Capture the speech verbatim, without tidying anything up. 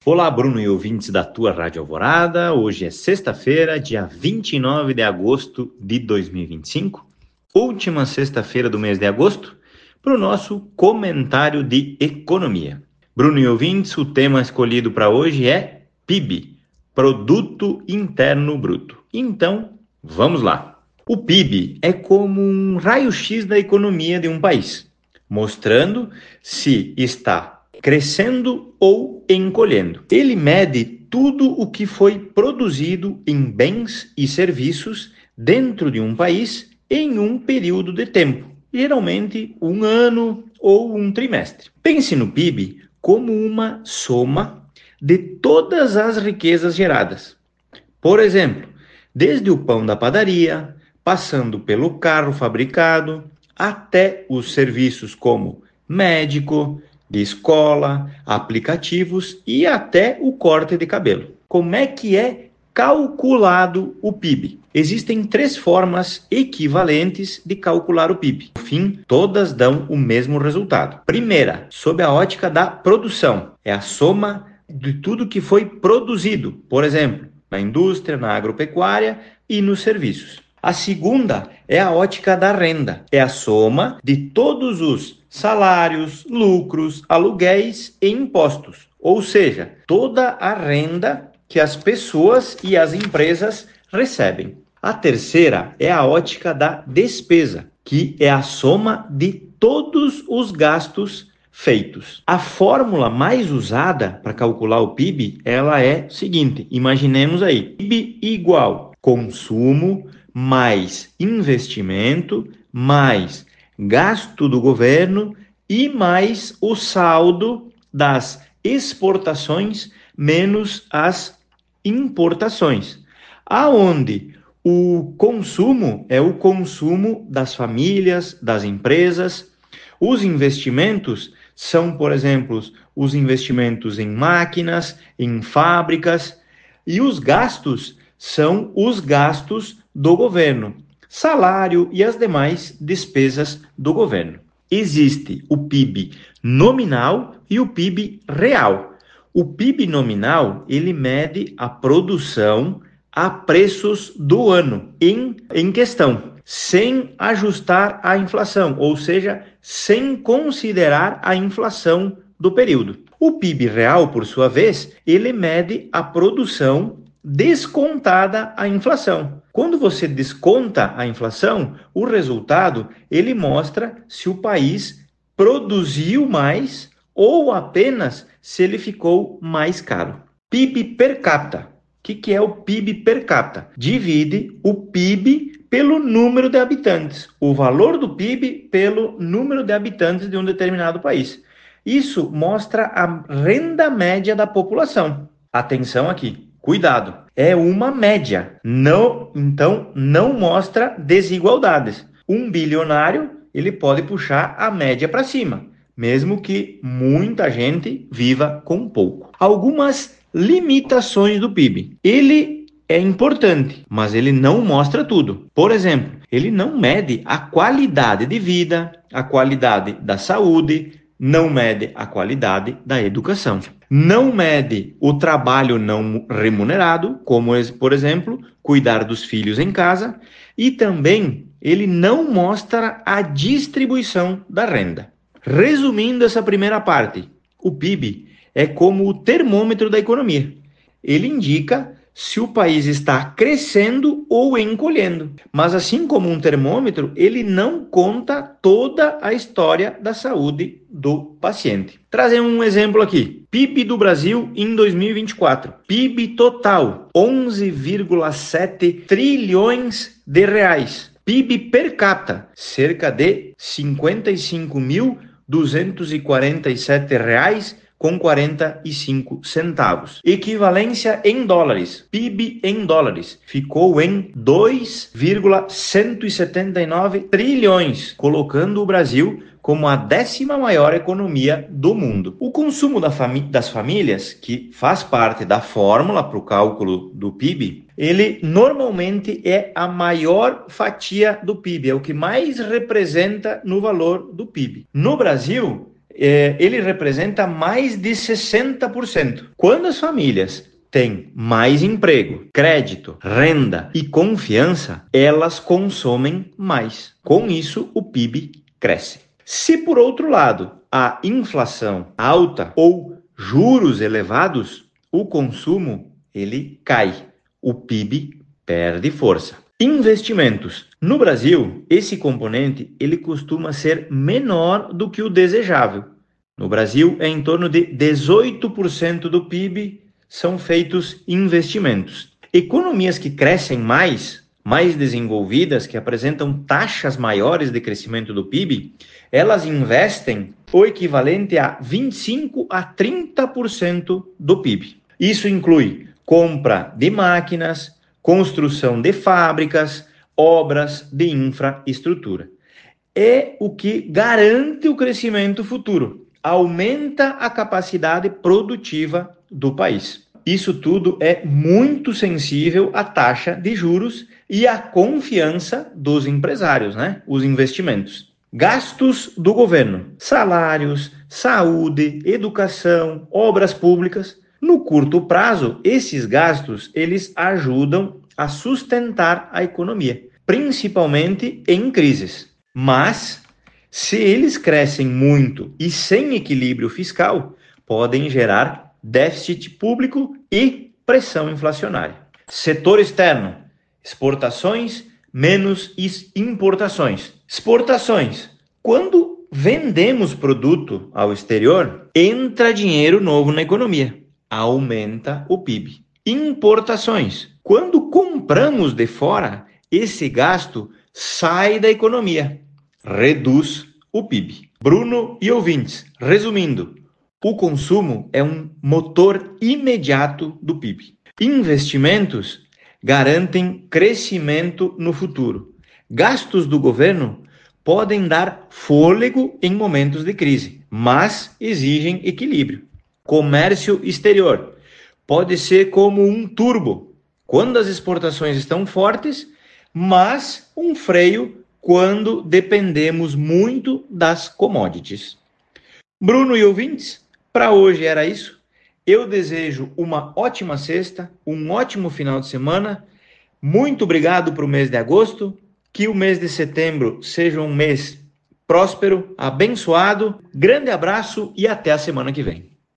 Olá, Bruno e ouvintes da tua Rádio Alvorada. Hoje é sexta-feira, dia vinte e nove de agosto de dois mil e vinte e cinco, última sexta-feira do mês de agosto, para o nosso comentário de economia. Bruno e ouvintes, o tema escolhido para hoje é P I B, Produto Interno Bruto. Então, vamos lá. O P I B é como um raio-x da economia de um país, mostrando se está crescendo ou encolhendo. Ele mede tudo o que foi produzido em bens e serviços dentro de um país em um período de tempo, geralmente um ano ou um trimestre. Pense no P I B como uma soma de todas as riquezas geradas. Por exemplo, desde o pão da padaria, passando pelo carro fabricado, até os serviços como médico, de escola, aplicativos e até o corte de cabelo. Como é que é calculado o P I B? Existem três formas equivalentes de calcular o P I B. No fim, todas dão o mesmo resultado. Primeira, sob a ótica da produção, é a soma de tudo que foi produzido, por exemplo, na indústria, na agropecuária e nos serviços. A segunda é a ótica da renda, é a soma de todos os salários, lucros, aluguéis e impostos, ou seja, toda a renda que as pessoas e as empresas recebem. A terceira é a ótica da despesa, que é a soma de todos os gastos feitos. A fórmula mais usada para calcular o P I B, ela é a seguinte, imaginemos aí, P I B igual consumo mais investimento mais gasto do governo e mais o saldo das exportações menos as importações, aonde o consumo é o consumo das famílias, das empresas, os investimentos são, por exemplo, os investimentos em máquinas, em fábricas, e os gastos são os gastos do governo, salário e as demais despesas do governo. Existe o P I B nominal e o P I B real. O P I B nominal, ele mede a produção a preços do ano em, em questão, sem ajustar a inflação, ou seja, sem considerar a inflação do período. O P I B real, por sua vez, ele mede a produção descontada a inflação. Quando você desconta a inflação, o resultado ele mostra se o país produziu mais ou apenas se ele ficou mais caro. P I B per capita. O que, que é o P I B per capita? Divide o P I B pelo número de habitantes, o valor do P I B pelo número de habitantes de um determinado país. Isso mostra a renda média da população. Atenção aqui. Cuidado, é uma média, não, então não mostra desigualdades. Um bilionário, ele pode puxar a média para cima, mesmo que muita gente viva com pouco. Algumas limitações do P I B. Ele é importante, mas ele não mostra tudo. Por exemplo, ele não mede a qualidade de vida, a qualidade da saúde, não mede a qualidade da educação. Não mede o trabalho não remunerado, como, por exemplo, cuidar dos filhos em casa, e também ele não mostra a distribuição da renda. Resumindo essa primeira parte, o P I B é como o termômetro da economia. Ele indica se o país está crescendo ou encolhendo. Mas assim como um termômetro, ele não conta toda a história da saúde do paciente. Trazer um exemplo aqui. P I B do Brasil em dois mil e vinte e quatro. P I B total, onze vírgula sete trilhões de reais. P I B per capita, cerca de cinquenta e cinco mil duzentos e quarenta e sete reais com quarenta e cinco centavos. Equivalência em dólares. P I B em dólares ficou em dois vírgula cento e setenta e nove trilhões, colocando o Brasil como a décima maior economia do mundo. O consumo da fami- das famílias, que faz parte da fórmula para o cálculo do P I B, ele normalmente é a maior fatia do P I B, é o que mais representa no valor do P I B. No Brasil, é, ele representa mais de sessenta por cento. Quando as famílias têm mais emprego, crédito, renda e confiança, elas consomem mais. Com isso, o P I B cresce. Se, por outro lado, a inflação alta ou juros elevados, o consumo ele cai. O P I B perde força. Investimentos. No Brasil, esse componente ele costuma ser menor do que o desejável. No Brasil, é em torno de dezoito por cento do P I B são feitos investimentos. Economias que crescem mais, mais desenvolvidas, que apresentam taxas maiores de crescimento do P I B, elas investem o equivalente a vinte e cinco a trinta por cento do P I B. Isso inclui compra de máquinas, construção de fábricas, obras de infraestrutura. É o que garante o crescimento futuro, aumenta a capacidade produtiva do país. Isso tudo é muito sensível à taxa de juros e à confiança dos empresários, né? Os investimentos. Gastos do governo, salários, saúde, educação, obras públicas. No curto prazo, esses gastos eles ajudam a sustentar a economia, principalmente em crises. Mas, se eles crescem muito e sem equilíbrio fiscal, podem gerar déficit público e pressão inflacionária. Setor externo, exportações menos importações. Exportações. Quando vendemos produto ao exterior, entra dinheiro novo na economia, aumenta o P I B. Importações. Quando compramos de fora, esse gasto sai da economia, reduz o P I B. Bruno e ouvintes, resumindo, o consumo é um motor imediato do P I B. Investimentos garantem crescimento no futuro. Gastos do governo podem dar fôlego em momentos de crise, mas exigem equilíbrio. Comércio exterior pode ser como um turbo, quando as exportações estão fortes, mas um freio quando dependemos muito das commodities. Bruno e ouvintes, para hoje era isso. Eu desejo uma ótima sexta, um ótimo final de semana. Muito obrigado para o mês de agosto. Que o mês de setembro seja um mês próspero, abençoado. Grande abraço e até a semana que vem.